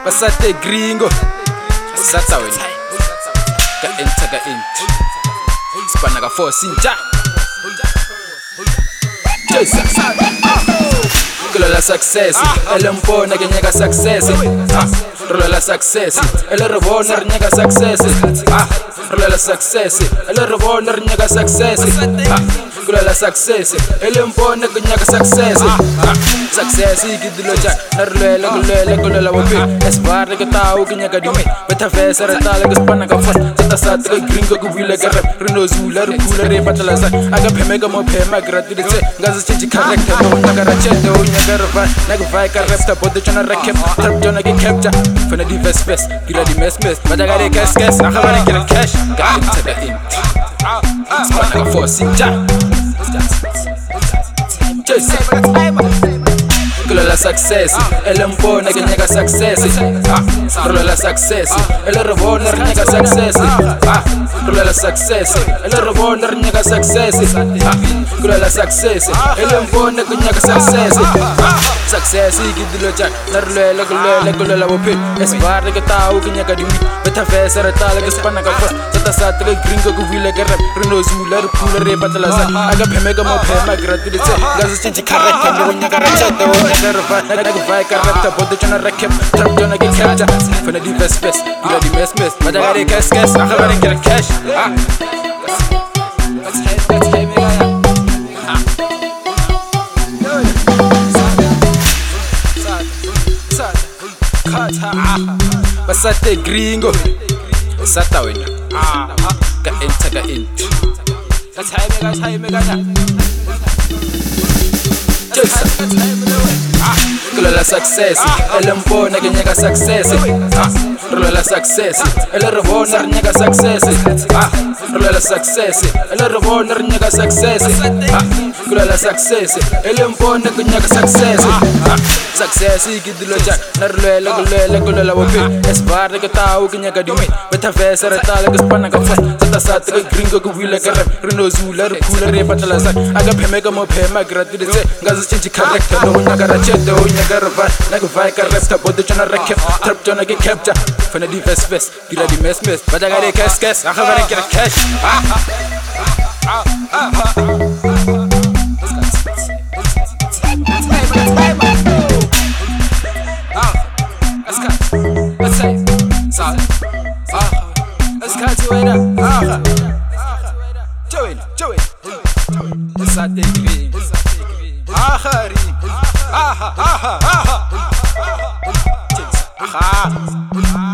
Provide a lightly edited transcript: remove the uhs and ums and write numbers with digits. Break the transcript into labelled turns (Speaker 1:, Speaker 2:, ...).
Speaker 1: Basate gringo Sata wena Ka enter Spana ka force inja Kulola success elempona ke nyaka success Rola success ele rebona re nyaka success Rola success ele rebona re nyaka success Kulola success elempona ke nyaka success Success ikidilo ja narlela kulola wopi esbarre ke tawo ke nyaka dimi beta vesa re tala ke spana ka fast tata sat ke gringo ku vile ke rap re no zula re pula re batla sa aga phemeka mo phema gratitude ngazi change character no nyaka ra chete o nyaka re va naku vai ka rap ta bodo chona ra cap trap chona ke capture fena di vest kila di mess bata ga re cash aga ba ke cash ka into the in spana ka force ja Kulola success elempona ke nyaka success Kulola success ele rebona re nyaka success Kulola success ele rebona re nyaka success Kulola success elempona ke nyaka success Success ikidilo ja narlela kulola wopi esbarre ke tawo ke nyaka dimi beta vesa re tala ke spana ka fast tata sat ke gringo ku vile ke rap re no zula re pula re batla sa aga phemeka mo phema gratitude ngazi change character no nyaka ra chete o Naku vai ka rap ta bodo chona ra cap trap chona ke capture fena di vest kila di mess bata ga re cash aga ba re ke cash Basate gringo Sata wena Ka enter Kulola success elempona ke nyaka success Kulola success ele rebona re nyaka success Kulola success ele rebona re nyaka success Kulola success elempona ke nyaka success Success ikidilo ja narlela kulola wopi esbarre ke tawo ke nyaka dimi beta vesa re tala ke spana ka fast tata sat ke gringo ku vile ke rap re no zula re pula re batla sa aga phemeka mo phema gratitude ngazi change character no nyaka ra chete o nyaka re va naku vai ka rap ta bodo chona ra cap trap chona ke capture fena di vest kila di mess bata ga re cash aga ba re ke cash Join